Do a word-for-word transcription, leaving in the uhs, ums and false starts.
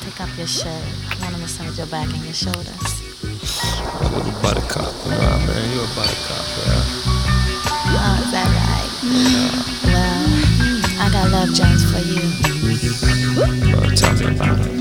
Pick up your shirt. I want to massage your back and your shoulders. A little buttercup, you know what I mean? You a buttercup, yeah. Oh, is that right? Yeah. Well, I got love Jones for you. Well, tell me about it.